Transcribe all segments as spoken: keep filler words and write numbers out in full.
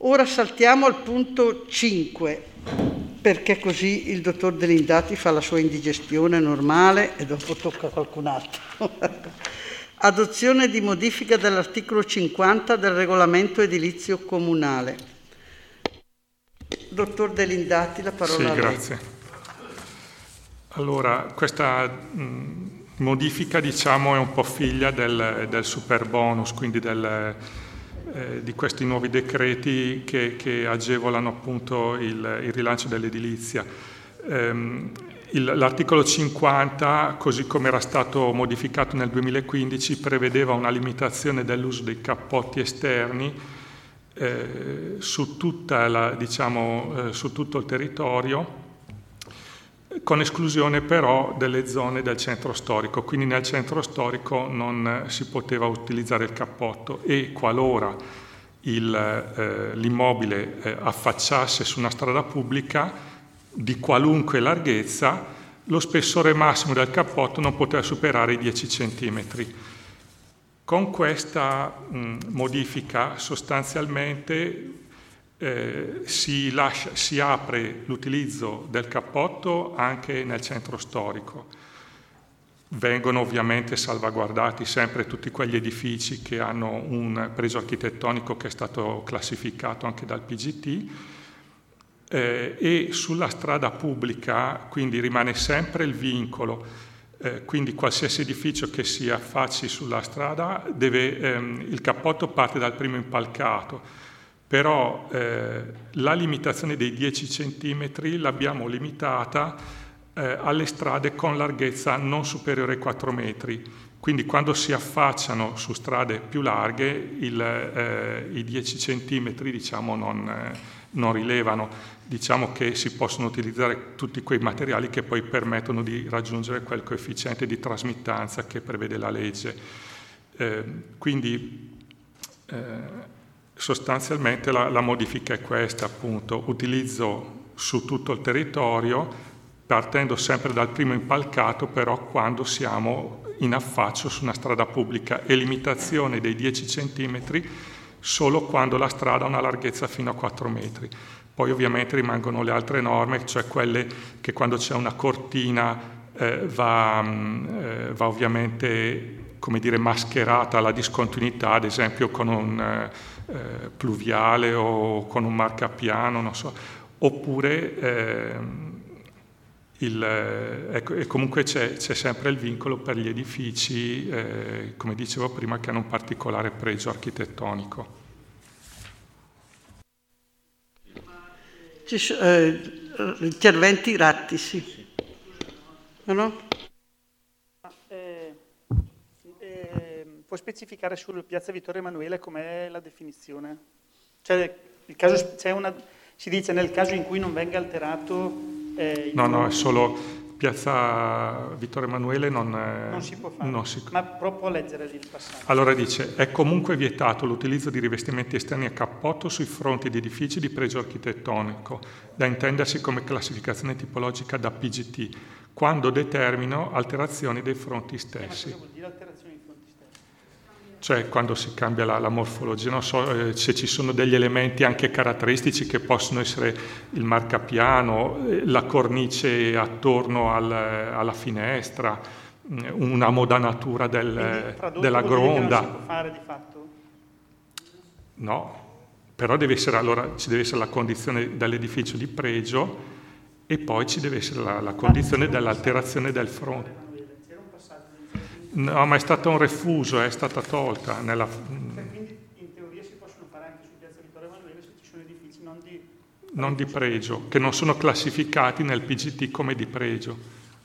Ora saltiamo al punto cinque, perché così il dottor Delindati fa la sua indigestione normale e dopo tocca a qualcun altro. Adozione di modifica dell'articolo cinquanta del regolamento edilizio comunale. Dottor Delindati, la parola sì, a lei. Grazie. Allora, questa mh, modifica, diciamo, è un po' figlia del, del super bonus, quindi del, eh, di questi nuovi decreti che, che agevolano appunto il, il rilancio dell'edilizia. Ehm, il, l'articolo cinquanta, così come era stato modificato nel duemilaquindici, prevedeva una limitazione dell'uso dei cappotti esterni eh, su, tutta la, diciamo, eh, su tutto il territorio, con esclusione però delle zone del centro storico, quindi nel centro storico non si poteva utilizzare il cappotto e qualora il, eh, l'immobile eh, affacciasse su una strada pubblica di qualunque larghezza, lo spessore massimo del cappotto non poteva superare i dieci centimetri. Con questa mh, modifica sostanzialmente Eh, si, lascia, si apre l'utilizzo del cappotto anche nel centro storico. Vengono ovviamente salvaguardati sempre tutti quegli edifici che hanno un pregio architettonico che è stato classificato anche dal P G T eh, e sulla strada pubblica quindi rimane sempre il vincolo, eh, quindi qualsiasi edificio che si affacci sulla strada deve, ehm, il cappotto parte dal primo impalcato. Però eh, la limitazione dei dieci centimetri l'abbiamo limitata eh, alle strade con larghezza non superiore ai quattro metri. Quindi quando si affacciano su strade più larghe il, eh, i dieci centimetri diciamo, non, eh, non rilevano. Diciamo che si possono utilizzare tutti quei materiali che poi permettono di raggiungere quel coefficiente di trasmittanza che prevede la legge. Eh, quindi eh, sostanzialmente la, la modifica è questa, appunto, utilizzo su tutto il territorio, partendo sempre dal primo impalcato, però quando siamo in affaccio su una strada pubblica, e limitazione dei dieci centimetri solo quando la strada ha una larghezza fino a quattro metri. Poi ovviamente rimangono le altre norme, cioè quelle che quando c'è una cortina eh, va, eh, va ovviamente, come dire, mascherata la discontinuità, ad esempio con un eh, Eh, pluviale o con un marcapiano, non so, oppure eh, il, eh, ecco, e comunque c'è, c'è sempre il vincolo per gli edifici, eh, come dicevo prima, che hanno un particolare pregio architettonico. Ci sono eh, interventi Ratti, sì. No, no? Puoi specificare sul Piazza Vittorio Emanuele com'è la definizione? Cioè, il caso, c'è una, si dice nel caso in cui non venga alterato... Eh, no, no, è solo Piazza Vittorio Emanuele non, è, non si può fare, non si... ma proprio leggere lì il passaggio. Allora dice, è comunque vietato l'utilizzo di rivestimenti esterni a cappotto sui fronti di edifici di pregio architettonico, da intendersi come classificazione tipologica da P G T, quando determinano alterazioni dei fronti stessi. Eh, ma cosa vuol dire alterazioni? Cioè quando si cambia la, la morfologia, non so eh, se ci sono degli elementi anche caratteristici che possono essere il marcapiano, eh, la cornice attorno al, alla finestra, mh, una modanatura del, della gronda. Non si può fare di fatto? No, però deve essere, allora ci deve essere la condizione dell'edificio di pregio e poi ci deve essere la, la condizione dell'alterazione del fronte. No, ma è stato un refuso, è stata tolta. Nella... Quindi in teoria si possono fare anche su Piazza Vittorio Emanuele se ci sono edifici non di... non di pregio, che non sono classificati nel P G T come di pregio.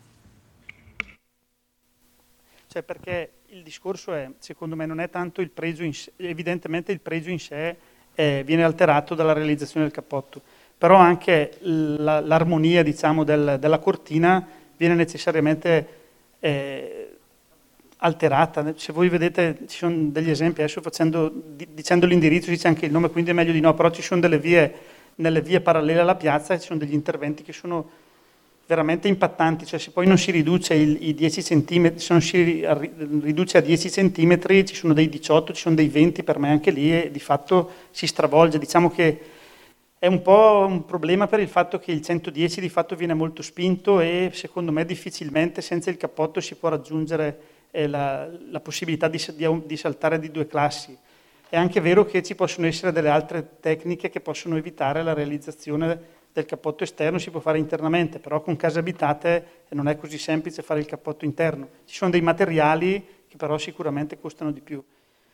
Cioè perché il discorso è, secondo me, non è tanto il pregio in sé, evidentemente il pregio in sé eh, viene alterato dalla realizzazione del cappotto, però anche la, l'armonia, diciamo, del, della cortina viene necessariamente... Eh, alterata. Se voi vedete, ci sono degli esempi, adesso facendo, dicendo l'indirizzo dice anche il nome, quindi è meglio di no, però ci sono delle vie, nelle vie parallele alla piazza, ci sono degli interventi che sono veramente impattanti, cioè se poi non si riduce il, i dieci centimetri, se non si riduce a dieci centimetri, ci sono dei diciotto, ci sono dei venti per me anche lì, e di fatto si stravolge. Diciamo che è un po' un problema per il fatto che il centodieci di fatto viene molto spinto, e secondo me difficilmente senza il cappotto si può raggiungere eh, la, la possibilità di, di, di saltare di due classi. È anche vero che ci possono essere delle altre tecniche che possono evitare la realizzazione del cappotto esterno, si può fare internamente, però con case abitate non è così semplice fare il cappotto interno. Ci sono dei materiali che però sicuramente costano di più.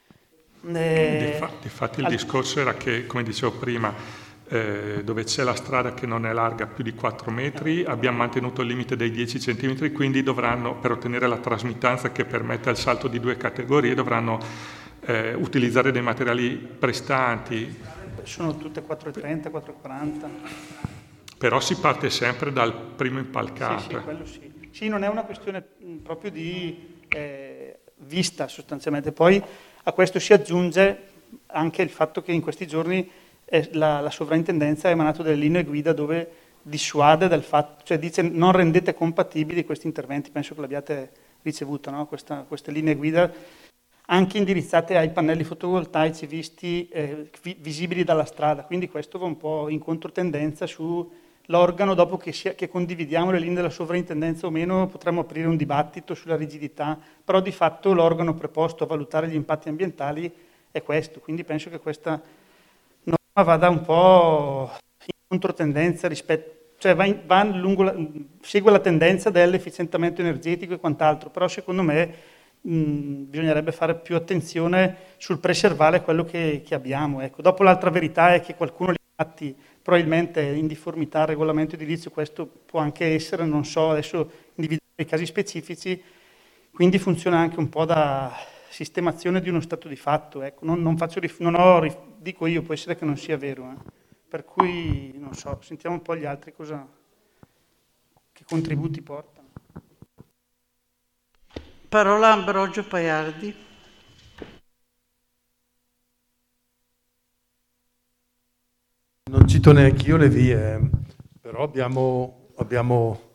Eh, Difatti, difatti il al... discorso era che, come dicevo prima, eh, dove c'è la strada che non è larga più di quattro metri, abbiamo mantenuto il limite dei dieci centimetri, quindi dovranno, per ottenere la trasmittanza che permette il salto di due categorie, dovranno eh, utilizzare dei materiali prestanti. Sono tutte quattro e trenta, quattro e quaranta. Però si parte sempre dal primo impalcato. Sì, sì, quello sì. Sì, non è una questione proprio di eh, vista sostanzialmente. Poi a questo si aggiunge anche il fatto che in questi giorni eh, la, la sovrintendenza ha emanato delle linee guida dove dissuade dal fatto, cioè dice non rendete compatibili questi interventi. Penso che l'abbiate ricevuto, no? Questa, queste linee guida anche indirizzate ai pannelli fotovoltaici visti eh, visibili dalla strada, quindi questo va un po' in controtendenza sull'organo. Dopo che, sia, che condividiamo le linee della sovrintendenza o meno, potremmo aprire un dibattito sulla rigidità, però di fatto l'organo preposto a valutare gli impatti ambientali è questo, quindi penso che questa norma vada un po' in controtendenza rispetto, cioè va in, va lungo la, segue la tendenza dell'efficientamento energetico e quant'altro, però secondo me Mm, bisognerebbe fare più attenzione sul preservare quello che, che abbiamo. Ecco. Dopo l'altra verità è che qualcuno li fatti probabilmente in difformità al regolamento edilizio, questo può anche essere, non so adesso individuare i casi specifici, quindi funziona anche un po' da sistemazione di uno stato di fatto. Ecco. Non, non, faccio rif- non ho, dico io, può essere che non sia vero, eh. Per cui non so, sentiamo un po' gli altri cosa, che contributi portano. Parola Ambrogio Paiardi. Non cito neanche io le vie, però abbiamo, abbiamo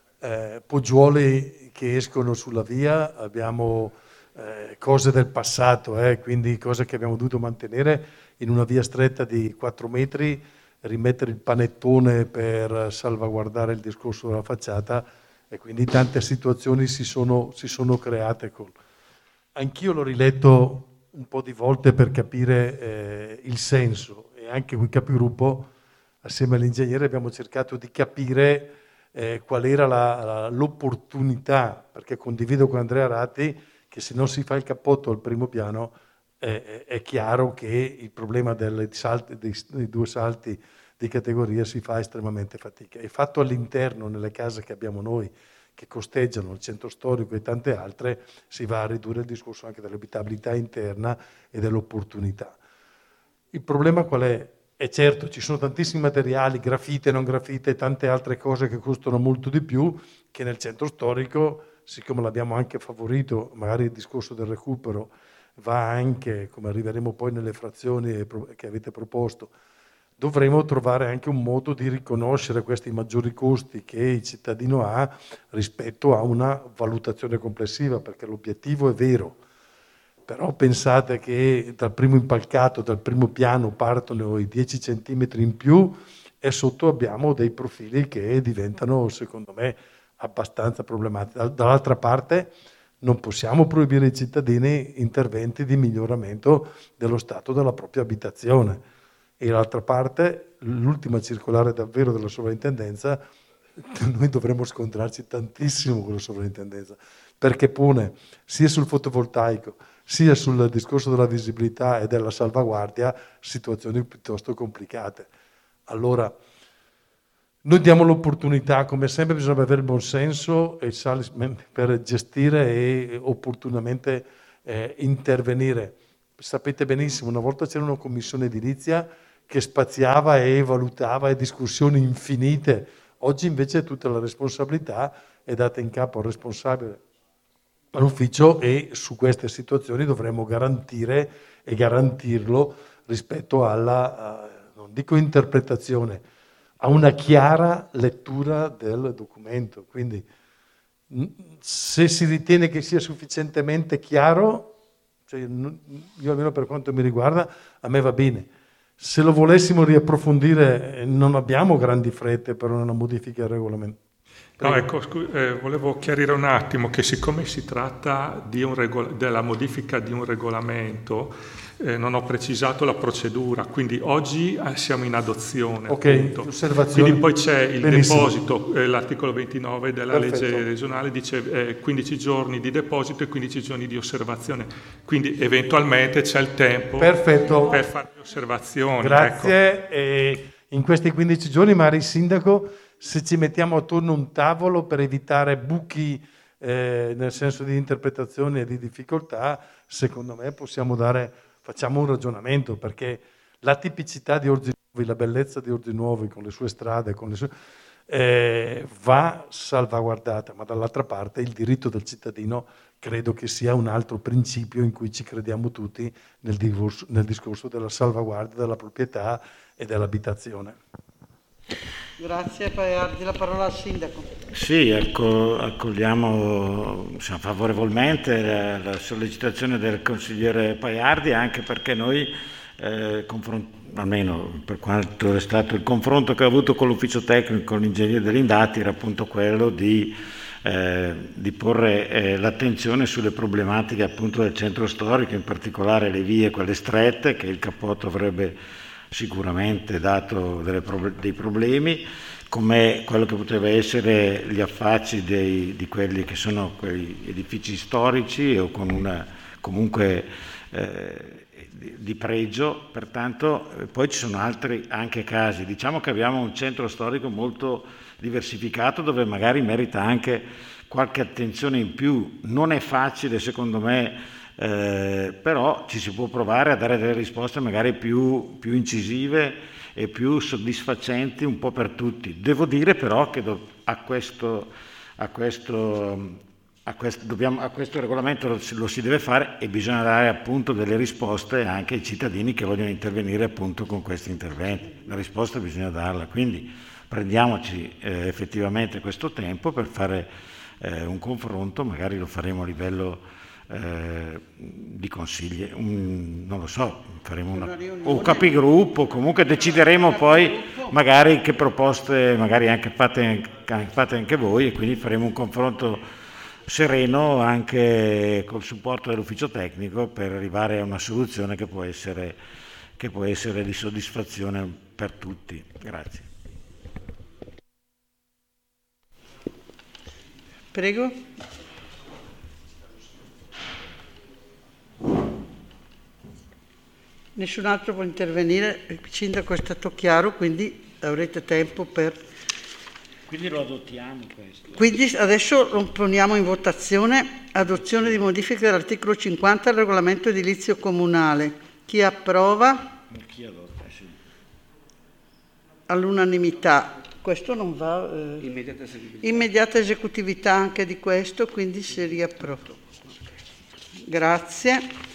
eh, poggioli che escono sulla via, abbiamo eh, cose del passato, eh, quindi cose che abbiamo dovuto mantenere in una via stretta di quattro metri, rimettere il panettone per salvaguardare il discorso della facciata. E quindi tante situazioni si sono, si sono create. Con... Anch'io l'ho riletto un po' di volte per capire eh, il senso, e anche con il capigruppo, assieme all'ingegnere, abbiamo cercato di capire eh, qual era la, la, l'opportunità, perché condivido con Andrea Ratti che se non si fa il cappotto al primo piano eh, è chiaro che il problema dei, salti, dei, dei due salti di categoria si fa estremamente fatica. È fatto all'interno, nelle case che abbiamo noi, che costeggiano il centro storico e tante altre, si va a ridurre il discorso anche dell'abitabilità interna e dell'opportunità. Il problema qual è? È certo, ci sono tantissimi materiali, grafite, non grafite, tante altre cose che costano molto di più, che nel centro storico, siccome l'abbiamo anche favorito, magari il discorso del recupero va anche, come arriveremo poi nelle frazioni che avete proposto, dovremo trovare anche un modo di riconoscere questi maggiori costi che il cittadino ha rispetto a una valutazione complessiva, perché l'obiettivo è vero, però pensate che dal primo impalcato, dal primo piano partono i dieci centimetri in più e sotto abbiamo dei profili che diventano, secondo me, abbastanza problematici. Dall'altra parte non possiamo proibire ai cittadini interventi di miglioramento dello stato della propria abitazione. E dall'altra parte, l'ultima circolare davvero della sovrintendenza, noi dovremmo scontrarci tantissimo con la sovrintendenza, perché pone sia sul fotovoltaico, sia sul discorso della visibilità e della salvaguardia situazioni piuttosto complicate. Allora, noi diamo l'opportunità, come sempre bisogna avere il buon senso e per gestire e opportunamente eh, intervenire. Sapete benissimo, una volta c'era una commissione edilizia che spaziava e valutava e discussioni infinite. Oggi invece tutta la responsabilità è data in capo al responsabile all'ufficio e su queste situazioni dovremmo garantire e garantirlo rispetto alla, uh, non dico interpretazione, a una chiara lettura del documento. Quindi se si ritiene che sia sufficientemente chiaro, cioè, io almeno per quanto mi riguarda, a me va bene. Se lo volessimo riapprofondire, non abbiamo grandi frette per una modifica del regolamento. No, ecco, scu- eh, volevo chiarire un attimo che siccome si tratta di un regol- della modifica di un regolamento, eh, non ho precisato la procedura, quindi oggi eh, siamo in adozione. Ok, appunto. osservazioni. Quindi poi c'è il Benissimo. deposito, eh, l'articolo ventinove della Perfetto. legge regionale dice eh, quindici giorni di deposito e quindici giorni di osservazione, quindi eventualmente c'è il tempo Perfetto. per fare le osservazioni. Grazie. Ecco. E in questi quindici giorni, magari Sindaco, se ci mettiamo attorno a un tavolo per evitare buchi eh, nel senso di interpretazione e di difficoltà, secondo me possiamo dare, facciamo un ragionamento, perché la tipicità di Orzinuovi, la bellezza di Orzinuovi con le sue strade, con le sue, eh, va salvaguardata, ma dall'altra parte il diritto del cittadino credo che sia un altro principio in cui ci crediamo tutti nel discorso, nel discorso della salvaguardia della proprietà e dell'abitazione. Grazie, Paiardi. La parola al Sindaco. Sì, ecco, accogliamo diciamo, favorevolmente la, la sollecitazione del consigliere Paiardi, anche perché noi, eh, confront- almeno per quanto è stato il confronto che ho avuto con l'ufficio tecnico, con l'ingegnere dell'Indati, era appunto quello di, eh, di porre eh, l'attenzione sulle problematiche appunto del centro storico, in particolare le vie, quelle strette, che il cappotto avrebbe sicuramente dato delle prob- dei problemi, come quello che poteva essere gli affacci dei, di quelli che sono quei edifici storici o con una comunque eh, di, di pregio. Pertanto eh, poi ci sono altri anche casi. Diciamo che abbiamo un centro storico molto diversificato dove magari merita anche qualche attenzione in più. Non è facile secondo me, Eh, però ci si può provare a dare delle risposte magari più, più incisive e più soddisfacenti un po' per tutti. Devo dire però che do, a, questo, a, questo, a, questo, dobbiamo, a questo regolamento lo, lo si deve fare e bisogna dare appunto delle risposte anche ai cittadini che vogliono intervenire appunto con questi interventi. La risposta bisogna darla, quindi prendiamoci eh, effettivamente questo tempo per fare eh, un confronto, magari lo faremo a livello Eh, di consigli, un, non lo so, faremo una, o capigruppo, comunque decideremo poi magari che proposte, magari anche fate, fate anche voi, e quindi faremo un confronto sereno anche col supporto dell'ufficio tecnico per arrivare a una soluzione che può essere, che può essere di soddisfazione per tutti. Grazie. Prego. Nessun altro può intervenire, il sindaco è stato chiaro, quindi avrete tempo per... Quindi lo adottiamo questo. Quindi adesso lo poniamo in votazione, adozione di modifiche dell'articolo cinquanta del regolamento edilizio comunale. Chi approva? Chi adotta, sì. All'unanimità. Questo non va... Eh, Immediata esecutività. Immediata esecutività anche di questo, quindi si riapprova. Grazie.